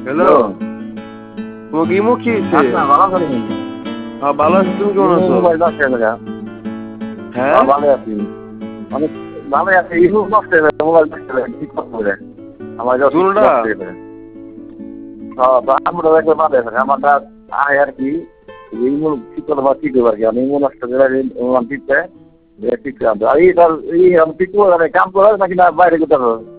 Hello, তোমাকে imo কি হয়েছে? ভালো করিনি। হ্যাঁ ভালো আছি, তুমি কেমন আছো? হ্যাঁ ভালো আছি, অনেক ভালো আছি। ইমো নষ্ট হয়ে গেছে, মোবাইল নষ্ট হয়ে গেছে, ঠিক করে আমার দুটা আমরা একবার ভালো আছে আমারটা আয় আর কি ইমো ঠিক করে বা ঠিক হবে আর কি। আমি ইমো নষ্ট করে ঠিকতে ঠিক করে এই ঠিক করে কাম করে নাকি না বাইরে কোথাও